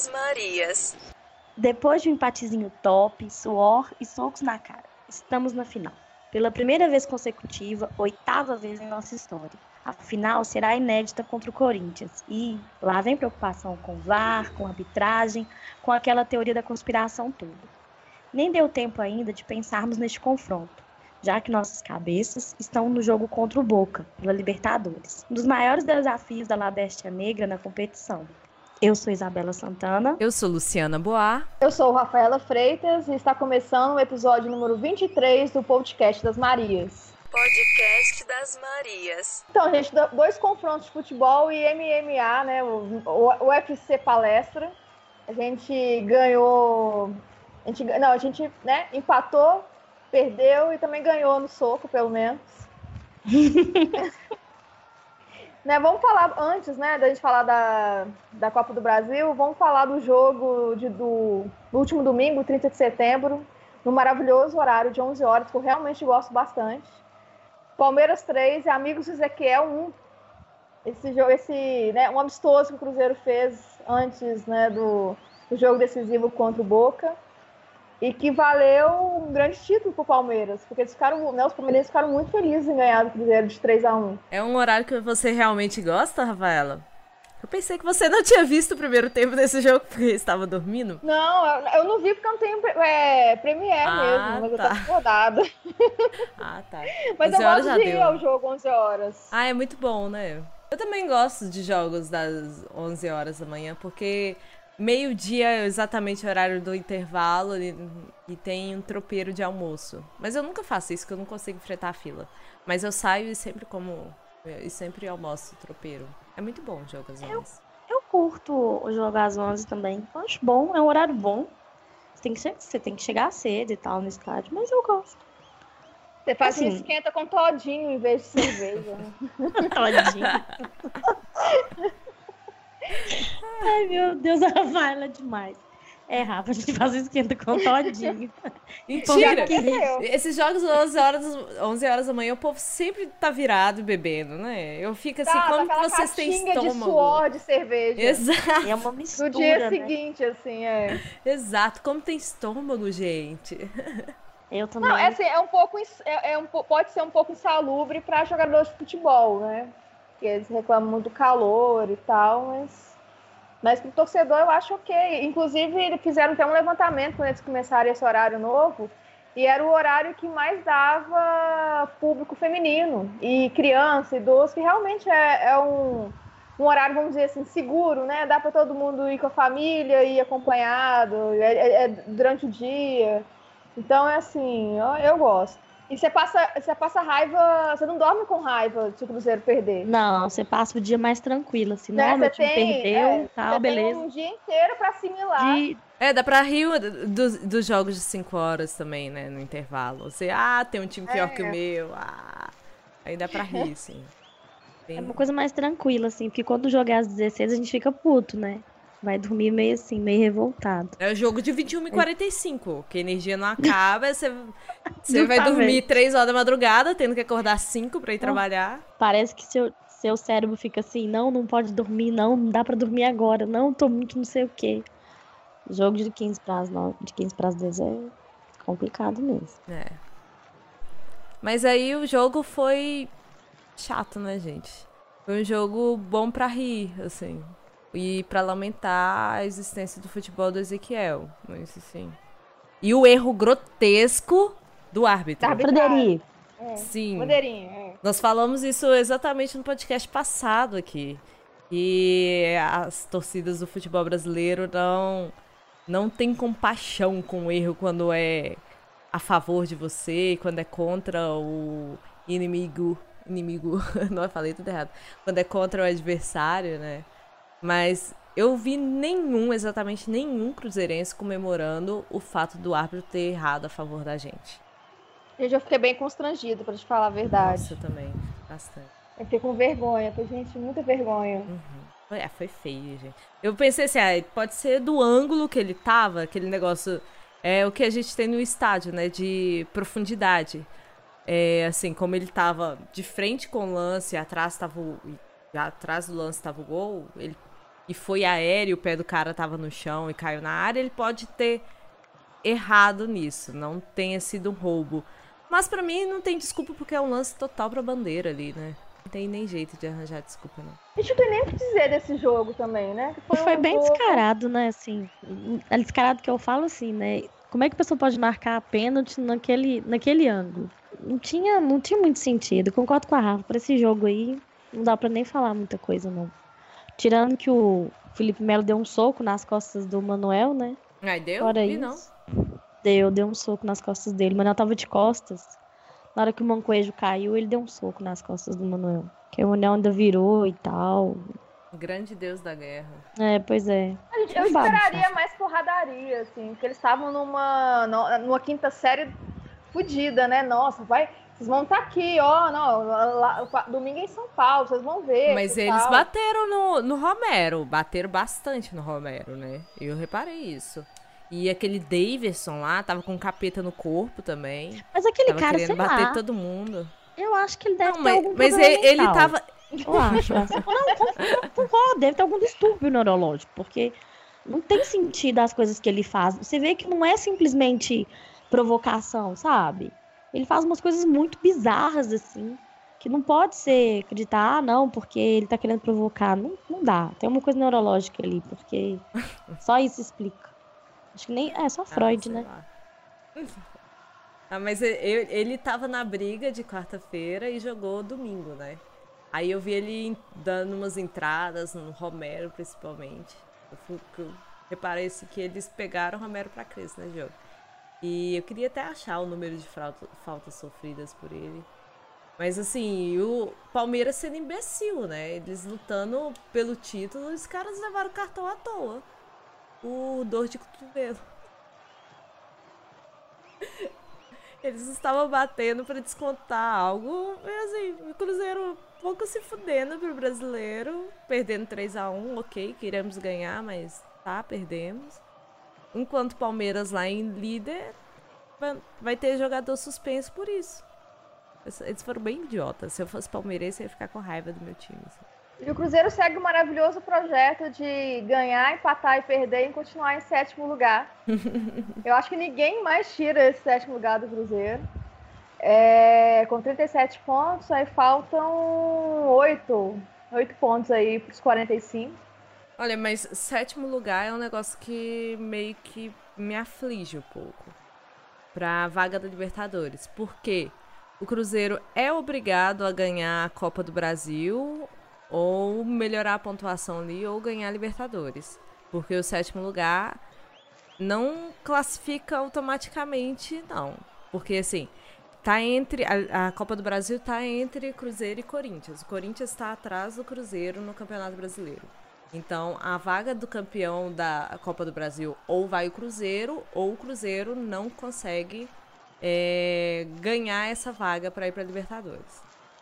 das Marias. Depois de um empatezinho top, suor e socos na cara, estamos na final. Pela primeira vez consecutiva, 8ª vez em nossa história. A final será inédita contra o Corinthians. E lá vem preocupação com o VAR, com a arbitragem, com aquela teoria da conspiração toda. Nem deu tempo ainda de pensarmos neste confronto, já que nossas cabeças estão no jogo contra o Boca, pela Libertadores. Um dos maiores desafios da La Bestia Negra na competição. Eu sou Isabela Santana. Eu sou Luciana Boar. Eu sou Rafaela Freitas e está começando o episódio número 23 do Podcast das Marias. Podcast das Marias. Então, gente, 2 confrontos de futebol e MMA, né? O UFC Palestra. A gente ganhou... A gente né, empatou, perdeu e também ganhou no soco, pelo menos. Né, vamos falar antes, né, da gente falar da Copa do Brasil, vamos falar do jogo do último domingo, 30 de setembro, no maravilhoso horário de 11 horas, que eu realmente gosto bastante. Palmeiras 3 e Amigos Ezequiel 1. Esse jogo, né, um amistoso que o Cruzeiro fez antes, né, do jogo decisivo contra o Boca. E que valeu um grande título pro Palmeiras, porque eles ficaram, né, os palmeirenses ficaram muito felizes em ganhar do Cruzeiro de 3-1. É um horário que você realmente gosta, Rafaela? Eu pensei que você não tinha visto o primeiro tempo desse jogo porque estava dormindo. Não, eu não vi porque eu não tenho Premiere mesmo, mas eu tô acordada. Ah, tá. Mas eu gosto de ir ao jogo 11 horas. Ah, é muito bom, né? Eu também gosto de jogos das 11 horas da manhã, porque... meio-dia é exatamente o horário do intervalo e tem um tropeiro de almoço. Mas eu nunca faço isso, porque eu não consigo enfrentar a fila. Mas eu saio e sempre almoço tropeiro. É muito bom o jogo às 11. Eu curto jogar às 11 também. Eu acho bom, é um horário bom. Você tem que chegar cedo e tal no estádio, mas eu gosto. Você faz assim, esquenta com todinho em vez de cerveja. Né? Todinho. Ai, meu Deus, a Rafaela é demais. É, Rafa, a gente faz o esquenta com todinho. Mentira! Esses jogos 11 horas da manhã, o povo sempre tá virado bebendo, né? Eu fico assim, como que vocês têm estômago? De suor de cerveja. Exato. É uma mistura, no dia né? seguinte, assim, é. Exato. Como tem estômago, gente? Eu também. Não, é assim, pode ser um pouco insalubre para jogadores de futebol, né? Porque eles reclamam muito do calor e tal, mas pro torcedor eu acho ok. Inclusive, eles fizeram até um levantamento quando eles começaram esse horário novo, e era o horário que mais dava público feminino, e criança, idoso, que realmente é um horário, vamos dizer assim, seguro, né? Dá para todo mundo ir com a família, ir acompanhado, durante o dia. Então, é assim, eu gosto. E você passa raiva, você não dorme com raiva se o Cruzeiro perder. Não, você passa o dia mais tranquilo, assim, né? Não, meu time perdeu, tal, você beleza. Tem um dia inteiro pra assimilar. Dá pra rir dos jogos de 5 horas também, né, no intervalo. Você, tem um time pior que o meu, aí dá pra rir, assim. É uma coisa mais tranquila, assim, porque quando o jogo é às 16, a gente fica puto, né? Vai dormir meio assim, meio revoltado. É o jogo de 21h45, que a energia não acaba, você vai dormir 3 horas da madrugada, tendo que acordar 5 pra ir trabalhar. Parece que seu cérebro fica assim, não pode dormir, não dá pra dormir agora, não, tô muito não sei o quê. Jogo de 15 para as 9, de 15 para as 10 é complicado mesmo. É. Mas aí o jogo foi chato, né, gente? Foi um jogo bom pra rir, assim. E pra lamentar a existência do futebol do Ezequiel. Mas, assim. E o erro grotesco do árbitro. Frederico. Sim. Bandeirinha, Nós falamos isso exatamente no podcast passado aqui. E as torcidas do futebol brasileiro não têm compaixão com o erro quando é a favor de você, quando é contra o inimigo. Não, eu falei tudo errado. Quando é contra o adversário, né? Mas eu vi exatamente nenhum cruzeirense comemorando o fato do árbitro ter errado a favor da gente. Gente, eu fiquei bem constrangida, pra te falar a verdade. Nossa, eu também, bastante. Eu fiquei com vergonha, gente, muita vergonha. Foi feio, gente. Eu pensei assim, pode ser do ângulo que ele tava, aquele negócio, o que a gente tem no estádio, né, de profundidade. Assim, como ele tava de frente com o lance, atrás do lance tava o gol, ele e foi aéreo, o pé do cara tava no chão e caiu na área, ele pode ter errado nisso, não tenha sido um roubo. Mas pra mim não tem desculpa porque é um lance total pra bandeira ali, né? Não tem nem jeito de arranjar desculpa, não. A gente não tem nem o que dizer desse jogo também, né? Foi bem descarado, né? Assim, é descarado que eu falo assim, né? Como é que a pessoa pode marcar pênalti naquele ângulo? Não tinha muito sentido. Concordo com a Rafa. Pra esse jogo aí, não dá pra nem falar muita coisa, não. Tirando que o Felipe Melo deu um soco nas costas do Manuel, né? Ai, deu? Fora Vi isso, não. deu um soco nas costas dele. O Manuel tava de costas. Na hora que o Mancoejo caiu, ele deu um soco nas costas do Manuel. Que o Manuel ainda virou e tal. Grande Deus da guerra. É, pois é. Eu esperaria mais porradaria, assim, porque eles estavam numa quinta série fodida, né? Nossa, vocês vão estar aqui, ó, domingo é em São Paulo, vocês vão ver. Mas eles tal. bateram no Romero, bateram bastante no Romero, né? Eu reparei isso. E aquele Daverson lá, tava com um capeta no corpo também. Mas aquele Tava cara, querendo sei bater lá, todo mundo. eu acho que ele deve Não, ter algum mas problema ele mental. tava... Eu acho. Não, concordo, deve ter algum distúrbio neurológico, porque não tem sentido as coisas que ele faz. Você vê que não é simplesmente provocação, sabe? Ele faz umas coisas muito bizarras, assim, que não pode ser acreditar, não, porque ele tá querendo provocar. Não dá. Tem uma coisa neurológica ali, porque só isso explica. Acho que nem. É só Freud, sei né? lá. Ah, mas ele tava na briga de quarta-feira e jogou domingo, né? Aí eu vi ele dando umas entradas no Romero, principalmente. Eu reparei assim, que eles pegaram o Romero pra crescer, né, jogo? E eu queria até achar o número de faltas sofridas por ele. Mas assim, o Palmeiras sendo imbecil, né? Eles lutando pelo título, os caras levaram o cartão à toa. O dor de cotovelo. Eles estavam batendo pra descontar algo. E assim, o Cruzeiro pouco se fudendo pro brasileiro. Perdendo 3-1, ok, queremos ganhar, mas tá, perdemos. Enquanto o Palmeiras lá em líder vai ter jogador suspenso por isso. Eles foram bem idiotas. Se eu fosse palmeirense, eu ia ficar com raiva do meu time. Assim. E o Cruzeiro segue o maravilhoso projeto de ganhar, empatar e perder e continuar em sétimo lugar. Eu acho que ninguém mais tira esse sétimo lugar do Cruzeiro. Com 37 pontos, aí faltam 8 pontos aí para os 45. Olha, mas sétimo lugar é um negócio que meio que me aflige um pouco pra vaga da Libertadores. Por quê? O Cruzeiro é obrigado a ganhar a Copa do Brasil ou melhorar a pontuação ali ou ganhar a Libertadores. Porque o sétimo lugar não classifica automaticamente, não. Porque, assim, tá entre a Copa do Brasil tá entre Cruzeiro e Corinthians. O Corinthians está atrás do Cruzeiro no Campeonato Brasileiro. Então, a vaga do campeão da Copa do Brasil ou vai o Cruzeiro, ou o Cruzeiro não consegue ganhar essa vaga para ir para a Libertadores.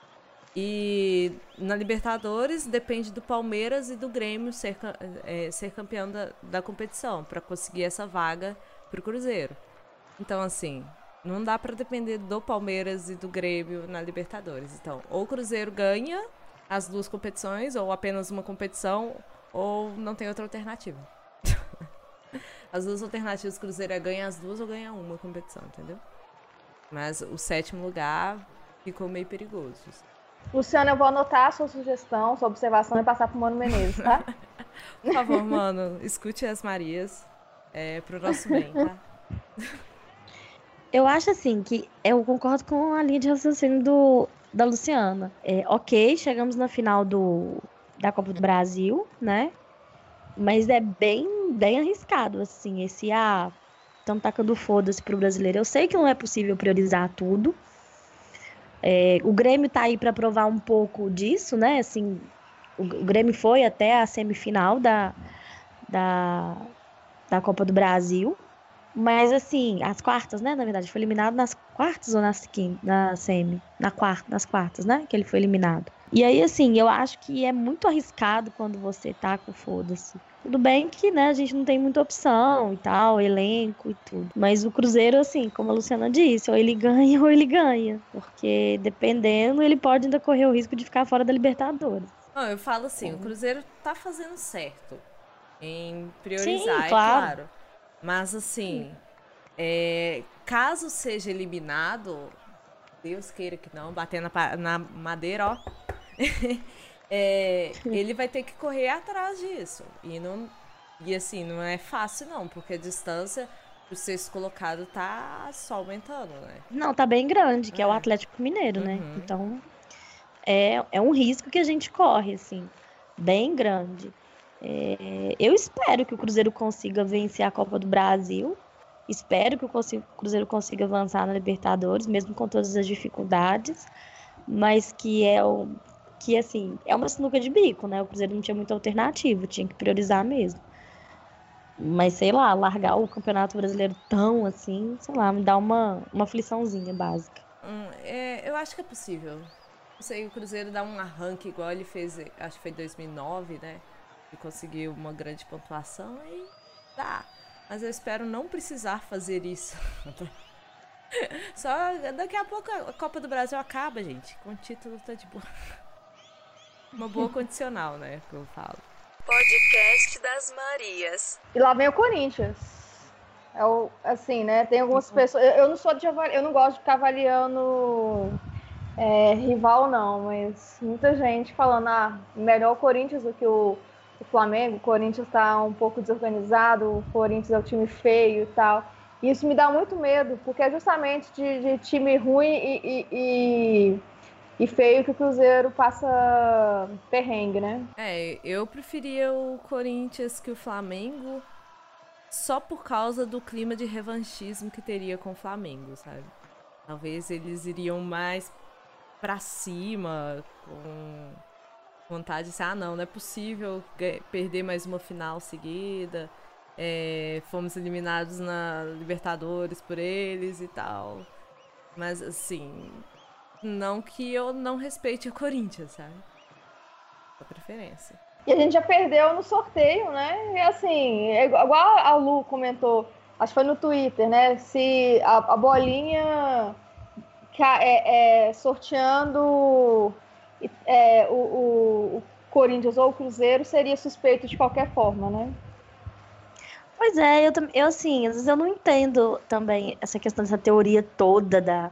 E na Libertadores depende do Palmeiras e do Grêmio ser campeão da competição para conseguir essa vaga para o Cruzeiro. Então, assim, não dá para depender do Palmeiras e do Grêmio na Libertadores. Então, ou o Cruzeiro ganha as duas competições, ou apenas uma competição, ou não tem outra alternativa. As duas alternativas, o Cruzeiro ganha as duas ou ganha uma competição, entendeu? Mas o sétimo lugar ficou meio perigoso. Luciano, eu vou anotar a sua sugestão, sua observação e passar pro Mano Menezes, tá? Por favor, mano, escute as Marias pro nosso bem, tá? Eu acho assim que eu concordo com a linha de raciocínio da Luciana. Ok, chegamos na final da Copa do Brasil, né? Mas é bem arriscado, assim, estão tacando foda-se pro brasileiro. Eu sei que não é possível priorizar tudo. O Grêmio tá aí para provar um pouco disso, né? Assim, o Grêmio foi até a semifinal da Copa do Brasil. Mas, assim, as quartas, né? Na verdade, foi eliminado nas quartas ou nas semi? Nas quartas, né? Que ele foi eliminado. E aí, assim, eu acho que é muito arriscado quando você tá com foda-se. Tudo bem que, né, a gente não tem muita opção e tal, elenco e tudo. Mas o Cruzeiro, assim, como a Luciana disse, ou ele ganha ou ele ganha. Porque, dependendo, ele pode ainda correr o risco de ficar fora da Libertadores. Não, eu falo assim, o Cruzeiro tá fazendo certo em priorizar, Sim, é claro. claro. Mas assim, caso seja eliminado, Deus queira que não, bater na madeira, ó. Ele vai ter que correr atrás disso. E assim, não é fácil não, porque a distância pro sexto colocado tá só aumentando, né? Não, tá bem grande, que é o É. Atlético Mineiro, né? Uhum. Então, é um risco que a gente corre, assim, bem grande. Eu espero que o Cruzeiro consiga vencer a Copa do Brasil. Espero que o Cruzeiro consiga avançar na Libertadores, mesmo com todas as dificuldades. Mas que assim, é uma sinuca de bico, né? O Cruzeiro não tinha muita alternativa, tinha que priorizar mesmo. Mas, sei lá, largar o Campeonato Brasileiro tão assim, sei lá, me dá uma afliçãozinha básica. Eu acho que é possível. Não sei, o Cruzeiro dá um arranque igual ele fez, acho que foi em 2009, né? E conseguiu uma grande pontuação e dá. Mas eu espero não precisar fazer isso. Só daqui a pouco a Copa do Brasil acaba, gente. Com o título tá de boa. Uma boa condicional, né? Que eu falo. Podcast das Marias. E lá vem o Corinthians. Assim, né? Tem algumas pessoas. Eu não sou de avaliar, eu não gosto de ficar avaliando rival, não, mas muita gente falando, melhor o Corinthians do que o Flamengo. O Corinthians tá um pouco desorganizado, o Corinthians é um time feio e tal. E isso me dá muito medo, porque é justamente de time ruim e feio que o Cruzeiro passa perrengue, né? Eu preferia o Corinthians que o Flamengo só por causa do clima de revanchismo que teria com o Flamengo, sabe? Talvez eles iriam mais pra cima, com vontade de dizer, não é possível perder mais uma final seguida. Fomos eliminados na Libertadores por eles e tal. Mas assim, não que eu não respeite o Corinthians, sabe? A preferência. E a gente já perdeu no sorteio, né? E assim, igual a Lu comentou, acho que foi no Twitter, né? Se a bolinha sorteando o Corinthians ou o Cruzeiro seria suspeito de qualquer forma, né? Pois eu assim, às vezes eu não entendo também essa questão dessa teoria toda da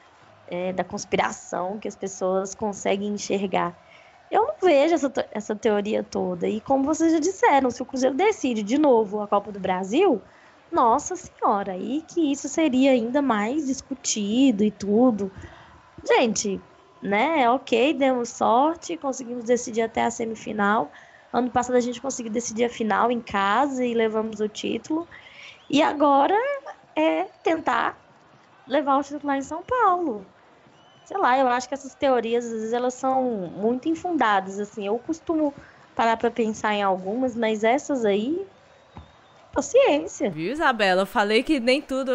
conspiração que as pessoas conseguem enxergar. Eu não vejo essa teoria toda. E como vocês já disseram, se o Cruzeiro decide de novo a Copa do Brasil, nossa senhora, aí que isso seria ainda mais discutido e tudo. Gente, né? Ok, demos sorte, conseguimos decidir até a semifinal. Ano passado a gente conseguiu decidir a final em casa e levamos o título. E agora é tentar levar o título lá em São Paulo. Sei lá, eu acho que essas teorias, às vezes, elas são muito infundadas, assim. Eu costumo parar pra pensar em algumas, mas essas aí, paciência. Viu, Isabela? Eu falei que nem tudo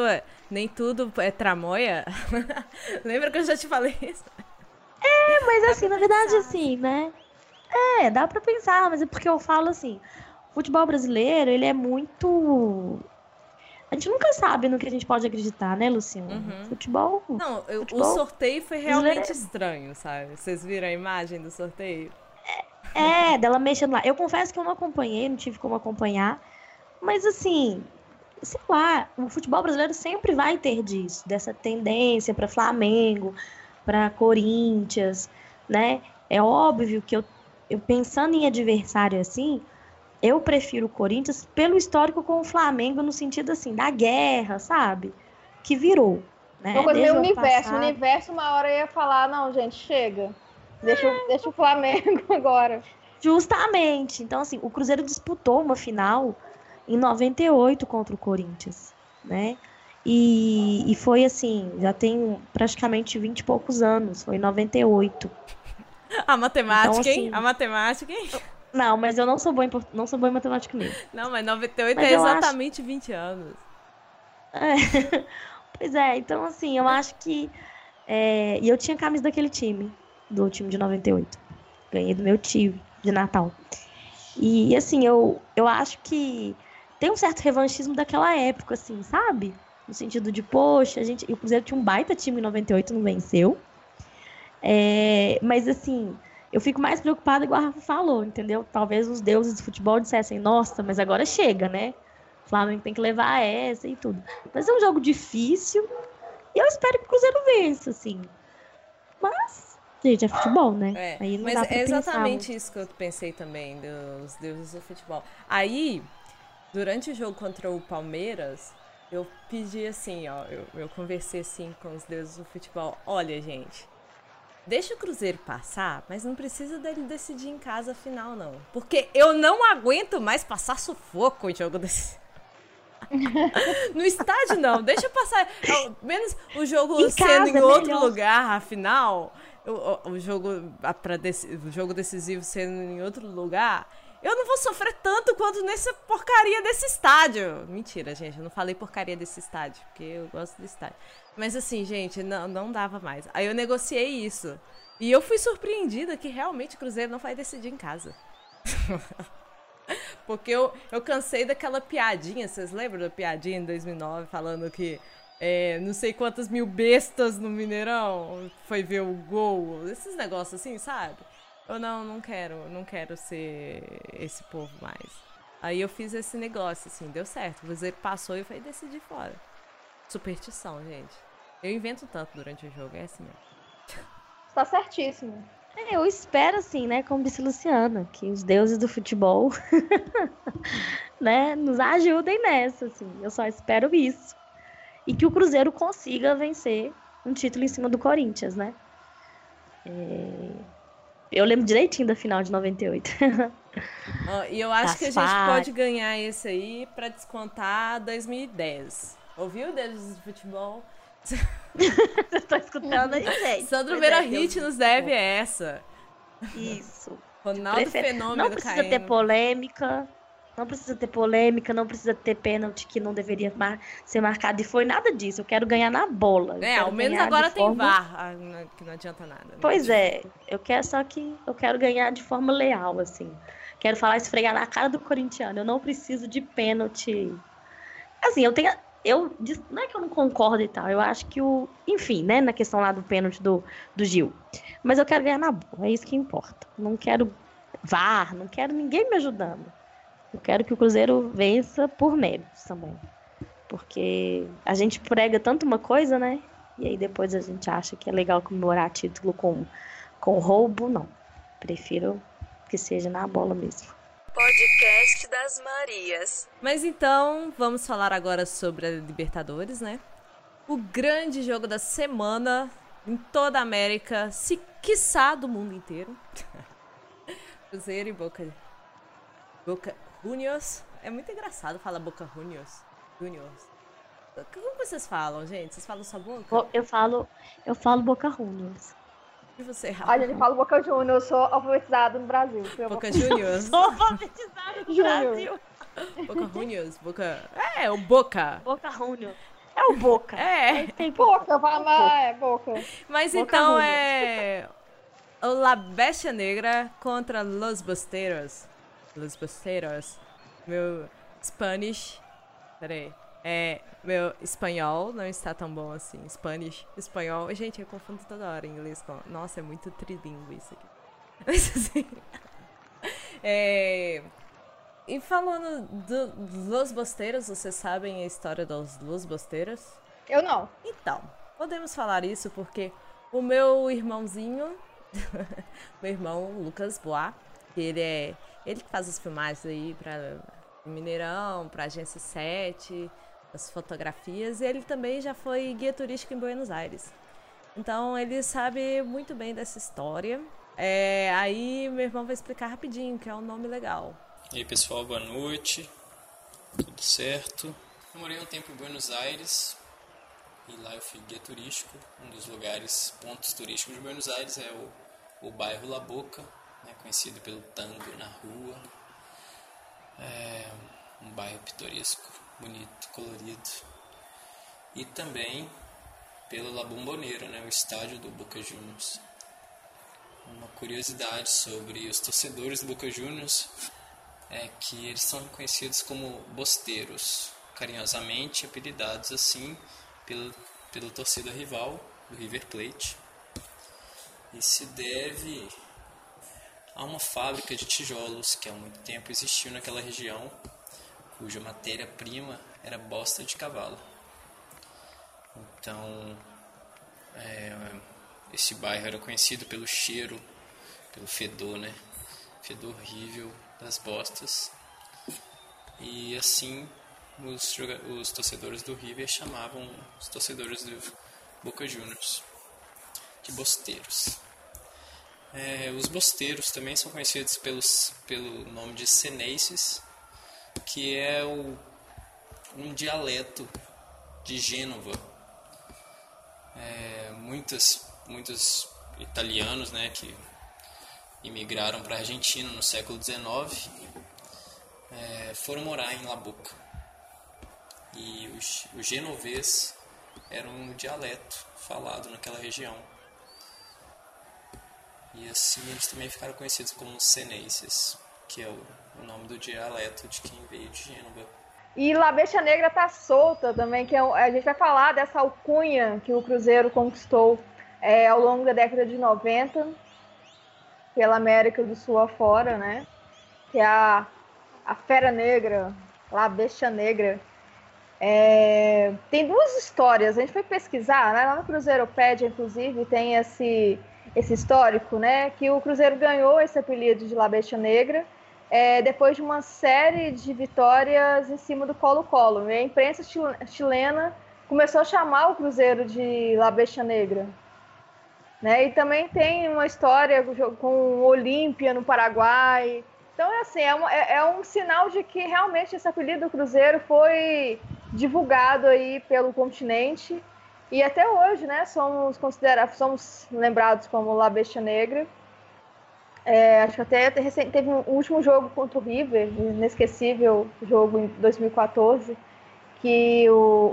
é tramóia. Lembra que eu já te falei isso? Mas assim, na verdade, assim, né? Dá pra pensar, mas é porque eu falo assim, o futebol brasileiro, ele é muito... A gente nunca sabe no que a gente pode acreditar, né, Luciano? Futebol... Não, o futebol sorteio foi realmente estranho, sabe? Vocês viram a imagem do sorteio? dela mexendo lá. Eu confesso que eu não acompanhei, não tive como acompanhar. Mas assim, sei lá, o futebol brasileiro sempre vai ter disso, dessa tendência para Flamengo, para Corinthians, né? É óbvio que eu pensando em adversário assim, eu prefiro o Corinthians pelo histórico com o Flamengo no sentido assim, da guerra, sabe? Que virou, né? Uma coisa meio Desde o ano universo. O passado. universo uma hora ia falar, não, gente, chega. Deixa o Flamengo agora. Justamente. Então, assim, o Cruzeiro disputou uma final em 98 contra o Corinthians, né? E foi assim, já tem praticamente 20 e poucos anos, foi em 98. A matemática, Então, hein? assim, A matemática, hein? Não, mas eu não sou boa em matemática mesmo. Não, mas 98 Mas é eu exatamente 20 anos. Pois é, então assim, eu acho que... E eu tinha camisa daquele time, do time de 98. Ganhei do meu tio de Natal. E assim, eu acho que tem um certo revanchismo daquela época, assim, sabe? No sentido de, poxa, e o Cruzeiro tinha um baita time em 98, não venceu. Mas assim, Eu fico mais preocupada, igual a Rafa falou, entendeu? Talvez os deuses do futebol dissessem, nossa, mas agora chega, né? O Flamengo tem que levar essa e tudo. Mas é um jogo difícil e eu espero que o Cruzeiro vença, assim. Mas, gente, é futebol, né? Aí não mas dá pra é pensar exatamente muito. isso que eu pensei também, dos deuses do futebol. Aí, durante o jogo contra o Palmeiras, eu pedi assim, ó, eu conversei assim com os deuses do futebol. Olha, gente, deixa o Cruzeiro passar, mas não precisa dele decidir em casa a final, não. Porque eu não aguento mais passar sufoco em jogo desse. No estádio, não. Deixa eu passar. Ao menos o jogo Em sendo casa em é outro melhor. lugar, afinal. O jogo decisivo sendo em outro lugar. Eu não vou sofrer tanto quanto nessa porcaria desse estádio. Mentira, gente. Eu não falei porcaria desse estádio, porque eu gosto do estádio. Mas assim, gente, não dava mais. Aí eu negociei isso. E eu fui surpreendida que realmente o Cruzeiro não vai decidir em casa. Porque eu cansei daquela piadinha, vocês lembram da piadinha em 2009, falando que não sei quantas mil bestas no Mineirão foi ver o gol, esses negócios assim, sabe? Eu não quero ser esse povo mais. Aí eu fiz esse negócio, assim, deu certo. O Cruzeiro passou e foi decidir fora. Superstição, gente. Eu invento tanto durante o jogo, é assim mesmo. Tá certíssimo. Eu espero, assim, né, como disse Luciana, que os deuses do futebol, né, nos ajudem nessa, assim. Eu só espero isso. E que o Cruzeiro consiga vencer um título em cima do Corinthians, né? Eu lembro direitinho da final de 98. E eu acho Das que a gente fases. pode ganhar esse aí pra descontar 2010. Ouviu, deuses do futebol? Vocês estão escutando aí, gente? Sandro Pois Vera é, Hit Deus nos do deve céu. essa. Isso. Ronaldo Não Fenômeno precisa ter caindo. polêmica. Não precisa ter polêmica, não precisa ter pênalti que não deveria ser marcado. E foi nada disso. Eu quero ganhar na bola. Eu quero Ao menos ganhar agora de tem forma... VAR, que não adianta nada. Né? Pois é, eu quero só que eu quero ganhar de forma leal, assim. Quero falar, esfregar na cara do corintiano. Eu não preciso de pênalti. Assim, não é que eu não concordo e tal. Eu acho que enfim, né, na questão lá do pênalti do Gil. Mas eu quero ganhar na bola, é isso que importa. Não quero VAR, não quero ninguém me ajudando. Eu quero que o Cruzeiro vença por méritos também. Porque a gente prega tanto uma coisa, né? E aí depois a gente acha que é legal comemorar título com roubo. Não. Prefiro que seja na bola mesmo. Podcast das Marias. Mas então, vamos falar agora sobre a Libertadores, né? O grande jogo da semana em toda a América, se quiçá do mundo inteiro. Cruzeiro e Boca Juniors. É muito engraçado falar Boca Juniors. Como vocês falam, gente? Vocês falam só Boca? Eu falo Boca Juniors. E você, A gente fala Boca Juniors, eu sou alfabetizado no Brasil. Boca Juniors? Sou alfabetizado no Brasil. Boca Juniors? O Boca. Boca Juniors. É o Boca. Tem Boca, vai, Boca. Mas Boca então Juniors. é o La Bestia Negra contra Los Bosteiros. Los Bosteiros. Meu Spanish. Peraí. Meu espanhol não está tão bom assim. Spanish, espanhol. Gente, eu confundo toda hora inglês com... Nossa, é muito trilingue isso aqui. Mas assim... E falando dos Los Bosteiros, vocês sabem a história dos Los Bosteiros? Eu não. Então, podemos falar isso porque o meu irmãozinho, meu irmão Lucas Bois, ele que faz as filmagens aí pra Mineirão, pra Agência 7, as fotografias, e ele também já foi guia turístico em Buenos Aires. Então ele sabe muito bem dessa história. Aí meu irmão vai explicar rapidinho, que é um nome legal. E aí pessoal, boa noite, tudo certo? Eu morei um tempo em Buenos Aires e lá eu fui guia turístico. Um dos pontos turísticos de Buenos Aires é o bairro La Boca, né, conhecido pelo tango na rua. É um bairro pitoresco, bonito, colorido. E também pelo La Bombonera, né, o estádio do Boca Juniors. Uma curiosidade sobre os torcedores do Boca Juniors é que eles são conhecidos como bosteiros, carinhosamente apelidados assim pela torcida rival, do River Plate. E se deve há uma fábrica de tijolos que há muito tempo existiu naquela região, cuja matéria-prima era bosta de cavalo. Então, esse bairro era conhecido pelo cheiro, pelo fedor, né? Fedor horrível das bostas. E assim, os torcedores do River chamavam os torcedores do Boca Juniors de bosteiros. Os bosteiros também são conhecidos pelo nome de senenses, que é um dialeto de Gênova. Muitos italianos, né, que imigraram para a Argentina no século XIX foram morar em La Boca. E o genovês era um dialeto falado naquela região. E assim eles também ficaram conhecidos como senenses, que é o nome do dialeto de quem veio de Gênova. E La Bestia Negra tá solta também, que a gente vai falar dessa alcunha que o Cruzeiro conquistou ao longo da década de 90, pela América do Sul afora, né? Que é a Fera Negra, La Bestia Negra. Tem duas histórias, a gente foi pesquisar, né? Lá no Cruzeiropédia, inclusive, tem esse histórico, né? Que o Cruzeiro ganhou esse apelido de La Bestia Negra depois de uma série de vitórias em cima do Colo-Colo. E a imprensa chilena começou a chamar o Cruzeiro de La Bestia Negra. Né? E também tem uma história com o Olímpia no Paraguai. Então, assim, é um sinal de que realmente esse apelido do Cruzeiro foi divulgado aí pelo continente. E até hoje, né, somos lembrados como La Bestia Negra. Acho que até teve um último jogo contra o River, inesquecível jogo em 2014, que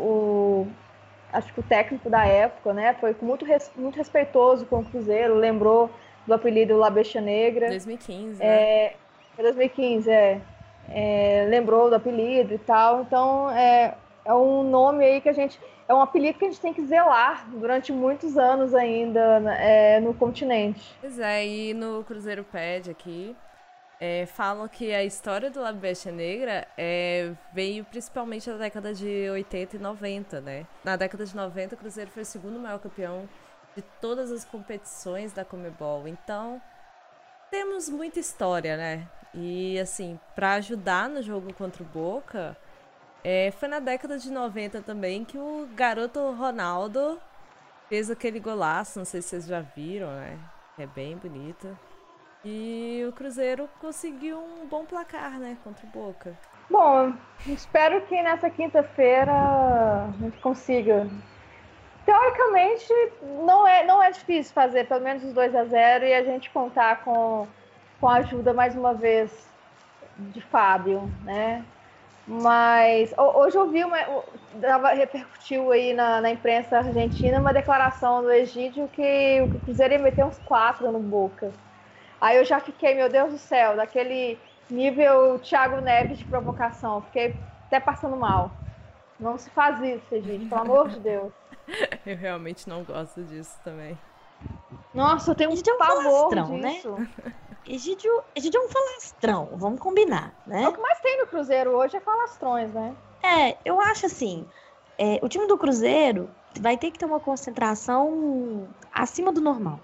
acho que o técnico da época, né, foi muito respeitoso com o Cruzeiro, lembrou do apelido La Bestia Negra. 2015, né? 2015, lembrou do apelido e tal. Então, é um nome aí que é um apelido que a gente tem que zelar durante muitos anos ainda no continente. Pois é, e no Cruzeiropédia aqui, falam que a história do La Bestia Negra veio principalmente da década de 80 e 90, né? Na década de 90, o Cruzeiro foi o segundo maior campeão de todas as competições da Conmebol. Então, temos muita história, né? E, assim, para ajudar no jogo contra o Boca, foi na década de 90 também que o garoto Ronaldo fez aquele golaço, não sei se vocês já viram, né? É bem bonito. E o Cruzeiro conseguiu um bom placar, né, contra o Boca. Bom, espero que nessa quinta-feira a gente consiga. Teoricamente, não é difícil fazer pelo menos os 2-0 e a gente contar com a ajuda, mais uma vez, de Fábio, né? Mas hoje eu vi repercutiu aí na imprensa argentina uma declaração do Egídio que o Cruzeiro ia meter uns 4 no Boca. Aí eu já fiquei, meu Deus do céu, daquele nível Thiago Neves de provocação. Fiquei até passando mal. Não se faz isso, Egídio, pelo amor de Deus. Eu realmente não gosto disso também. Nossa, eu tenho um pavor disso. Né? Egídio é um falastrão, vamos combinar, né? O que mais tem no Cruzeiro hoje é falastrões, né? Eu acho assim, o time do Cruzeiro vai ter que ter uma concentração acima do normal.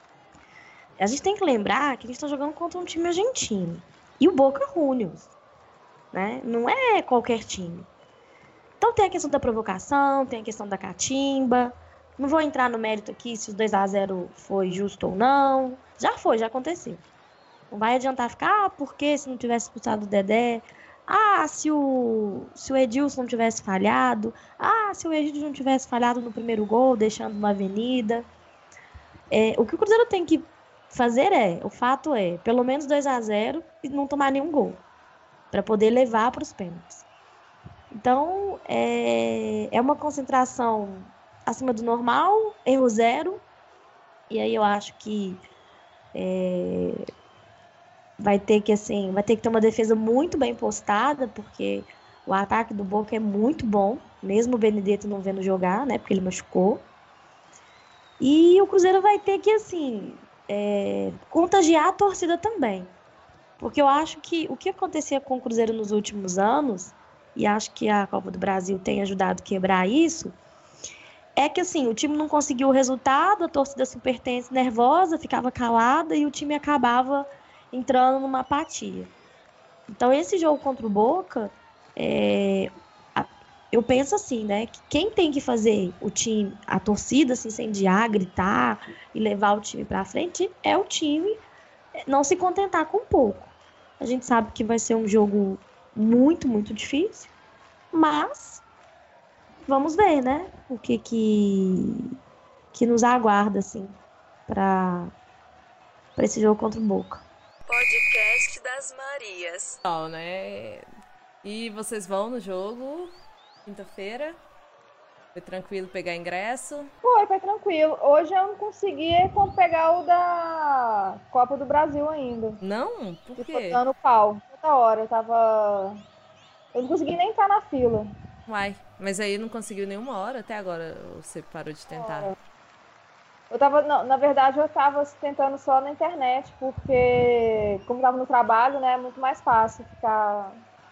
A gente tem que lembrar que a gente está jogando contra um time argentino. E o Boca Juniors, né? Não é qualquer time. Então tem a questão da provocação, tem a questão da catimba. Não vou entrar no mérito aqui se os 2-0 foi justo ou não. Já foi, já aconteceu. Não vai adiantar ficar, porque se não tivesse expulsado o Dedé. Se o Edilson não tivesse falhado. Se o Egídio não tivesse falhado no primeiro gol, deixando uma avenida. O que o Cruzeiro tem que fazer o fato pelo menos 2-0 e não tomar nenhum gol. Para poder levar para os pênaltis. Então, é uma concentração acima do normal, erro zero. E aí eu acho que vai ter que ter uma defesa muito bem postada, porque o ataque do Boca é muito bom, mesmo o Benedetto não vendo jogar, né, porque ele machucou. E o Cruzeiro vai ter que, contagiar a torcida também. Porque eu acho que o que acontecia com o Cruzeiro nos últimos anos, e acho que a Copa do Brasil tem ajudado a quebrar isso, é que assim, o time não conseguiu o resultado, a torcida super tensa, nervosa, ficava calada e o time acabava entrando numa apatia. Então esse jogo contra o Boca, eu penso assim, né, que quem tem que fazer o time, a torcida se incendiar, gritar e levar o time pra frente é o time, não se contentar com pouco. A gente sabe que vai ser um jogo muito, muito difícil, mas vamos ver, né? O que nos aguarda, assim, para esse jogo contra o Boca. Podcast das Marias. Não, né? E vocês vão no jogo, quinta-feira? Foi tranquilo pegar ingresso? Foi tranquilo. Hoje eu não consegui pegar o da Copa do Brasil ainda. Não? Por Eu quê? tô dando pau. Toda hora eu não consegui nem estar na fila. Uai, mas aí não conseguiu nenhuma hora até agora, ou você parou de tentar? Não, na verdade eu tava tentando só na internet, porque como tava no trabalho, né, é muito mais fácil ficar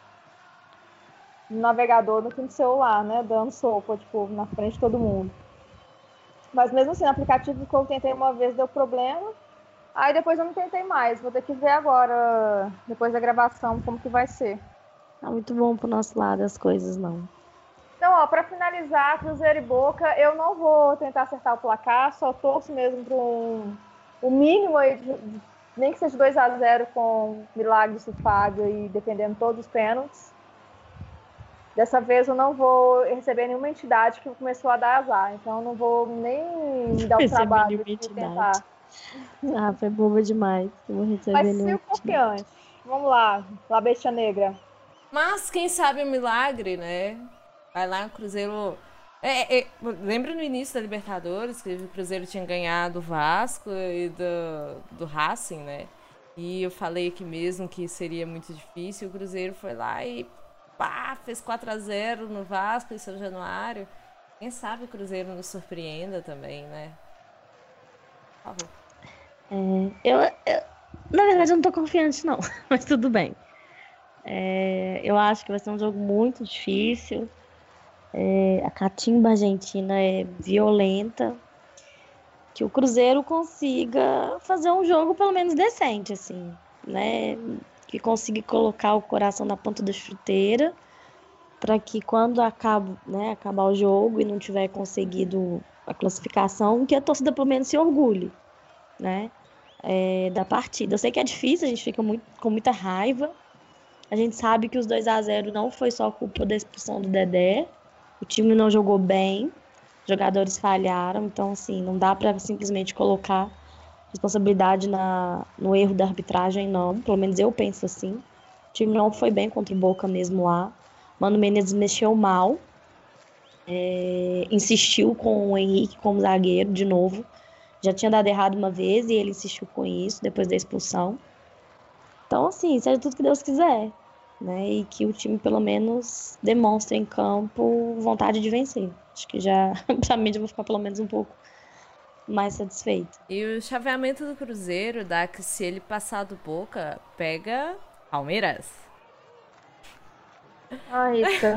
no navegador do que no celular, né, dando sopa, tipo, na frente de todo mundo. Mas mesmo assim, no aplicativo que eu tentei uma vez deu problema, aí depois eu não tentei mais. Vou ter que ver agora, depois da gravação, como que vai ser. Tá muito bom pro nosso lado as coisas, não. Então, ó, para finalizar, Cruzeiro e Boca, eu não vou tentar acertar o placar, só torço mesmo para o mínimo aí, nem que seja 2-0 com milagre do Fábio e defendendo todos os pênaltis. Dessa vez eu não vou receber nenhuma entidade que começou a dar azar, então eu não vou nem me dar o trabalho de tentar. Ah, foi boba demais. Eu vou receber Mas ser confiante. Vamos lá, La Bestia Negra. Mas quem sabe o milagre, né? Vai lá, o Cruzeiro... lembra no início da Libertadores que o Cruzeiro tinha ganhado o Vasco e do Racing, né? E eu falei aqui mesmo que seria muito difícil. O Cruzeiro foi lá e fez 4-0 no Vasco em São Januário. Quem sabe o Cruzeiro nos surpreenda também, né? Por favor. Eu, na verdade, eu não tô confiante, não. Mas tudo bem. Eu acho que vai ser um jogo muito difícil. A catimba argentina é violenta. Que o Cruzeiro consiga fazer um jogo pelo menos decente, assim, né? Que consiga colocar o coração na ponta da chuteira para que quando acabar o jogo e não tiver conseguido a classificação, que a torcida pelo menos se orgulhe, né? Da partida. Eu sei que é difícil, a gente fica com muita raiva. A gente sabe que os 2-0 não foi só culpa da expulsão do Dedé. O time não jogou bem, os jogadores falharam, então assim, não dá para simplesmente colocar responsabilidade no erro da arbitragem, não. Pelo menos eu penso assim. O time não foi bem contra o Boca mesmo lá. Mano Menezes mexeu mal. Insistiu com o Henrique como zagueiro de novo. Já tinha dado errado uma vez e ele insistiu com isso depois da expulsão. Então, assim, seja tudo que Deus quiser, né? E que o time, pelo menos, demonstre em campo vontade de vencer. Acho que já, pra mim, já vou ficar pelo menos um pouco mais satisfeito. E o chaveamento do Cruzeiro dá que se ele passar do Boca, pega Palmeiras. Ai, eita.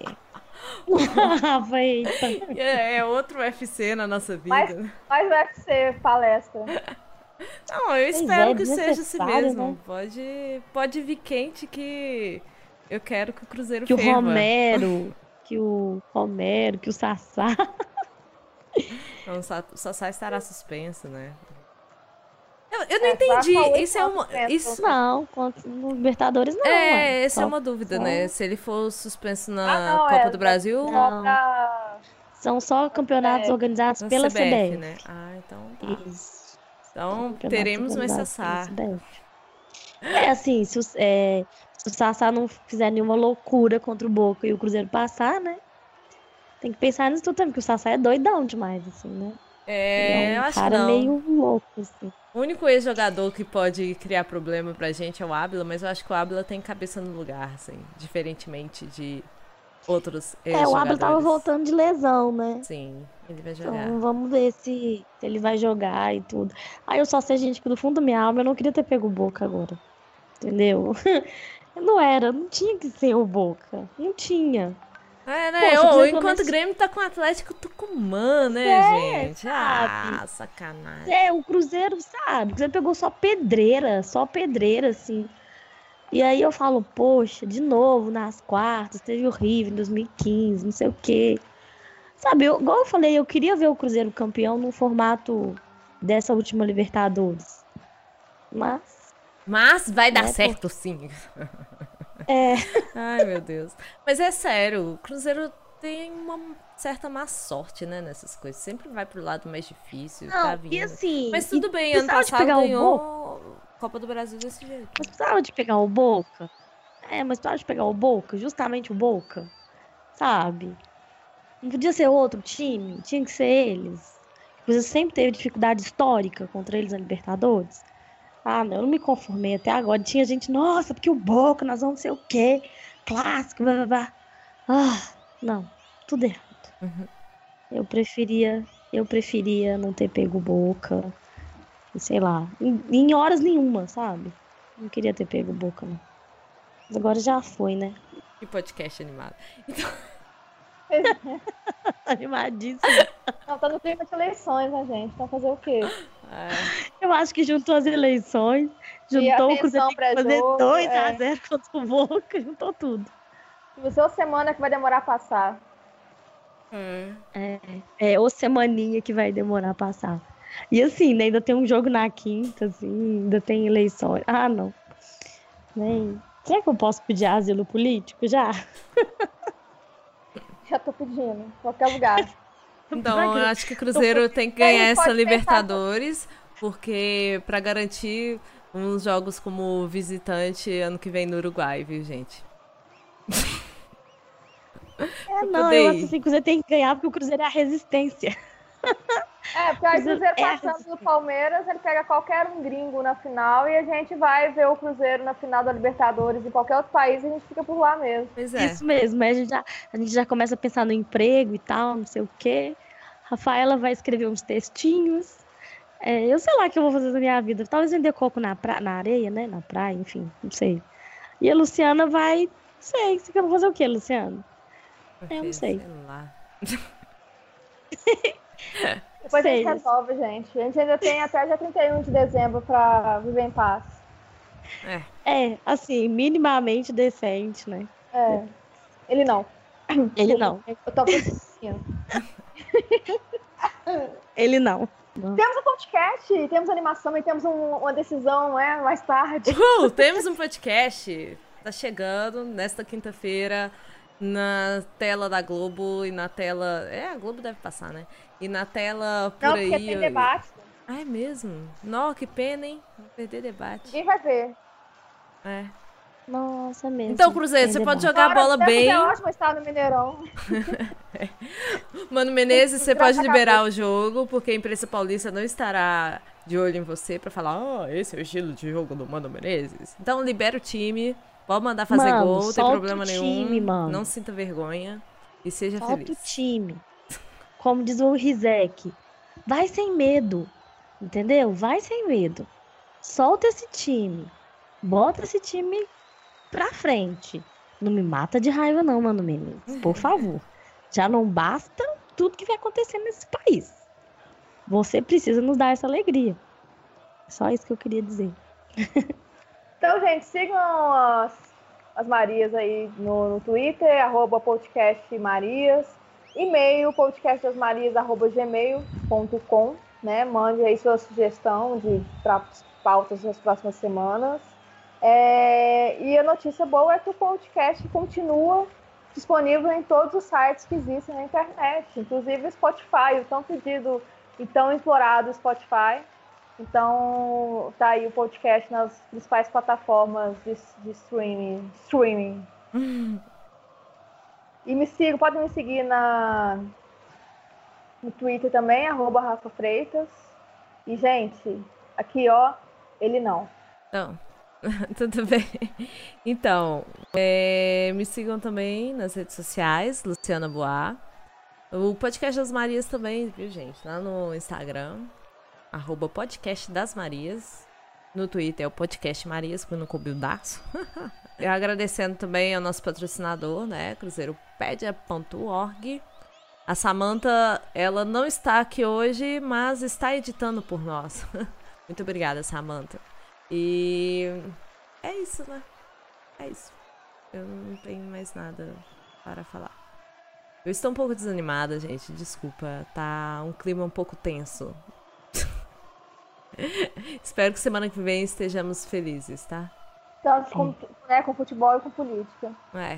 É outro UFC na nossa vida. Mais UFC, palestra. Não, eu espero que seja assim mesmo. Né? Pode vir quente que eu quero que o Cruzeiro ferva. Que o Romero, que o Sassá. Não, o Sassá estará suspenso, né? Eu não entendi. Isso não, no Libertadores não. Essa é uma dúvida, né? Se ele for suspenso na Copa do Brasil. Não. São só campeonatos organizados pela CBF. Né? Então tá. Isso. Então teremos um Sassá. Assim, se o Sassá não fizer nenhuma loucura contra o Boca e o Cruzeiro passar, né? Tem que pensar nisso tudo também, porque o Sassá é doidão demais, assim, né? Eu acho que não. Cara meio louco, assim. O único ex-jogador que pode criar problema pra gente é o Ábila, mas eu acho que o Ábila tem cabeça no lugar, assim, diferentemente de outros O Abel tava jogadores. voltando de lesão, né? Sim, ele vai jogar. Então vamos ver se ele vai jogar e tudo. Aí eu só sei, gente, que do fundo da minha alma eu não queria ter pego o Boca agora. Entendeu? Não tinha que ser o Boca. Não tinha. É, né? Poxa, o Cruzeiro pelo Enquanto o menos- Grêmio tá com o Atlético Tucumã, né, gente? sabe? Sacanagem. O Cruzeiro, sabe? O Cruzeiro pegou só pedreira, assim. E aí eu falo, poxa, de novo nas quartas, teve o River em 2015, não sei o quê. Sabe, igual eu falei, eu queria ver o Cruzeiro campeão no formato dessa última Libertadores. Mas vai dar Né, certo, sim. É, Ai, meu Deus. Mas é sério, o Cruzeiro tem uma certa má sorte, né, nessas coisas. Sempre vai pro lado mais difícil, tá não, e vindo. assim. Mas tudo bem, ano precisava de passado pegar o ganhou Copa do Brasil desse jeito. Mas precisava de pegar o Boca. Mas precisava de pegar o Boca, justamente o Boca. Sabe? Não podia ser outro time, tinha que ser eles. Você sempre teve dificuldade histórica contra eles na Libertadores. Ah, não, eu não me conformei até agora. Tinha gente, nossa, porque o Boca, nós vamos ser o quê? Clássico, blá blá blá. Ah, não, tudo errado. Eu preferia não ter pego o Boca. Sei lá, em horas nenhuma, sabe? Não queria ter pego o Boca, não. Mas agora já foi, né? Que podcast animado. Animadíssimo. Não, tá no clima de eleições, né, gente? Então fazer o quê? Eu acho que juntou as eleições, juntou o Cruzeiro atenção pra fazer pré-jogo, 2-0 contra o Boca, juntou tudo. Vai ser uma semana que vai demorar a passar. Ou semaninha que vai demorar a passar. E assim, né, ainda tem um jogo na quinta, assim, ainda tem eleições. Ah, não. Nem. Será que eu posso pedir asilo político já? Já tô pedindo, em qualquer lugar. Então, eu acho que o Cruzeiro tem que ganhar Aí essa pode Libertadores, porque pra garantir uns jogos como visitante ano que vem no Uruguai, viu, gente? Não, poder eu ir. acho assim que o Cruzeiro tem que ganhar porque o Cruzeiro é a resistência. Porque aí o Cruzeiro É passando do Palmeiras, ele pega qualquer um gringo na final e a gente vai ver o Cruzeiro na final da Libertadores em qualquer outro país e a gente fica por lá mesmo. Pois é. Isso mesmo, aí a gente já começa a pensar no emprego e tal, não sei o quê. Rafaela vai escrever uns textinhos. Eu sei lá o que eu vou fazer na minha vida. Talvez vender coco na areia, né? Na praia, enfim, não sei. E a Luciana vai. Não sei, você quer fazer o quê, Luciana? Eu não sei. Sei lá. Depois a gente Sei. resolve, gente. A gente ainda tem até dia 31 de dezembro pra viver em paz. Assim, minimamente decente, né? Ele não. Ele não. Eu tô aproximando. Ele não. Temos um podcast, temos animação e temos uma decisão, mais tarde. Temos um podcast. Tá chegando nesta quinta-feira na tela da Globo e na tela... a Globo deve passar, né? E na tela por Não, aí... porque tem debate. É mesmo? Nó, que pena, hein? Vou perder debate. Ninguém vai ver. Nossa, mesmo. Então, Cruzeiro, você pode jogar a bola bem. É ótimo estar no Mineirão. Mano Menezes, você pode liberar o jogo, porque a imprensa paulista não estará de olho em você pra falar, esse é o estilo de jogo do Mano Menezes. Então, libera o time, pode mandar fazer gol, não tem problema nenhum. Mano. Não sinta vergonha e seja Solta feliz. o time. Como diz o Rizek, vai sem medo. Entendeu? Vai sem medo. Solta esse time. Bota esse time pra frente. Não me mata de raiva não, Mano Menezes. Por favor. Já não basta tudo que vai acontecer nesse país. Você precisa nos dar essa alegria. Só isso que eu queria dizer. Então, gente, sigam as Marias aí no Twitter, @podcastmarias, e-mail podcastdasmarias@gmail.com, né? Mande aí sua sugestão para pautas das próximas semanas. E a notícia boa é que o podcast continua disponível em todos os sites que existem na internet, inclusive o Spotify, o tão pedido e tão implorado Spotify. Então, tá aí o podcast nas principais plataformas de streaming. E podem me seguir no Twitter também, @Rafa Freitas. E, gente, aqui, ele não. Então, Tudo bem. Então, me sigam também nas redes sociais, Luciana Boá. O Podcast das Marias também, viu, gente? Lá no Instagram, @podcast das Marias. No Twitter é o Podcast Marias, porque não coube o daço. Eu agradecendo também ao nosso patrocinador, né? Cruzeiropedia.org. A Samantha, ela não está aqui hoje, mas está editando por nós. Muito obrigada, Samantha. E é isso, né? É isso. Eu não tenho mais nada para falar. Eu estou um pouco desanimada, gente. Desculpa. Tá um clima um pouco tenso. Espero que semana que vem estejamos felizes, tá? Tanto com futebol e com política.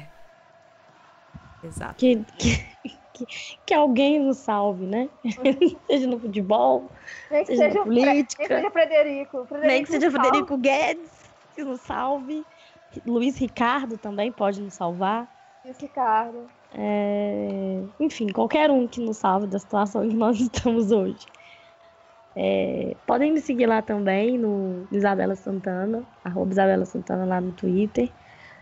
Exato. Que alguém nos salve, né? Seja no futebol, Nem que seja na política. Nem que seja Frederico. Nem que seja Frederico Guedes, que nos salve. Luiz Ricardo também pode nos salvar. Luiz Ricardo. Enfim, qualquer um que nos salve da situação em que nós estamos hoje. Podem me seguir lá também no Isabela Santana, @Isabela Santana lá no Twitter.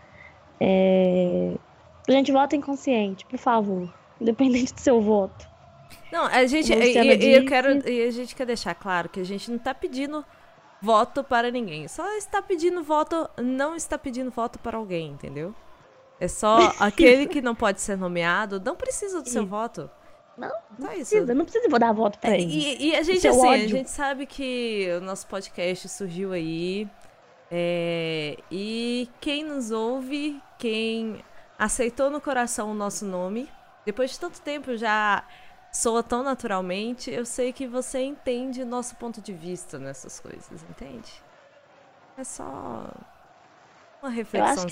Gente, votem consciente, por favor. Independente do seu voto. Não, a gente. E a gente quer deixar claro que a gente não tá pedindo voto para ninguém. Só está pedindo voto, não está pedindo voto para alguém, entendeu? É só aquele que não pode ser nomeado, não precisa do seu voto. Não precisa, não precisa dar voto pra ele. E a gente, assim, a gente sabe que o nosso podcast surgiu aí. E quem nos ouve, quem aceitou no coração o nosso nome, depois de tanto tempo já soa tão naturalmente, eu sei que você entende nosso ponto de vista nessas coisas, entende? É só uma reflexãozinha. Eu acho que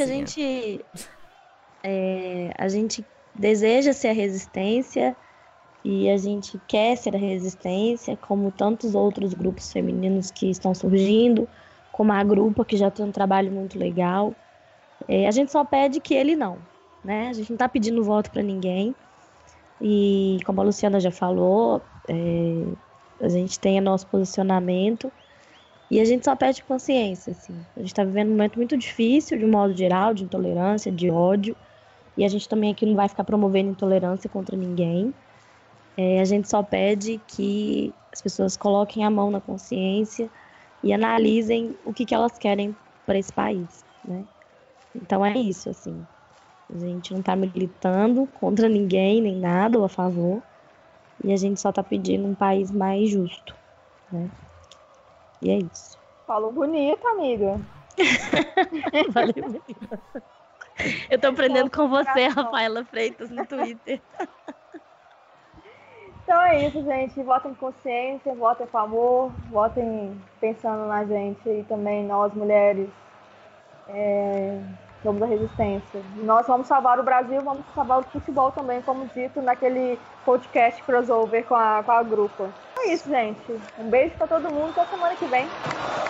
a gente deseja ser a resistência e a gente quer ser a resistência, como tantos outros grupos femininos que estão surgindo, como a Grupa, que já tem um trabalho muito legal. A gente só pede que ele não, né? A gente não está pedindo voto para ninguém. E como a Luciana já falou, a gente tem o nosso posicionamento e a gente só pede consciência, assim. A gente está vivendo um momento muito difícil, de um modo geral, de intolerância, de ódio. E a gente também aqui não vai ficar promovendo intolerância contra ninguém. A gente só pede que as pessoas coloquem a mão na consciência e analisem o que elas querem para esse país, né? Então é isso, assim. A gente não tá militando contra ninguém, nem nada, ou a favor. E a gente só tá pedindo um país mais justo, né? E é isso. Falou bonito, amiga. Valeu. Eu tô aprendendo com você, Rafaela Freitas, no Twitter. Então é isso, gente. Votem com consciência, votem com amor, votem pensando na gente e também nós, mulheres. Somos a resistência. Nós vamos salvar o Brasil, vamos salvar o futebol também, como dito naquele podcast crossover com a Grupa. É isso, gente. Um beijo pra todo mundo, até semana que vem.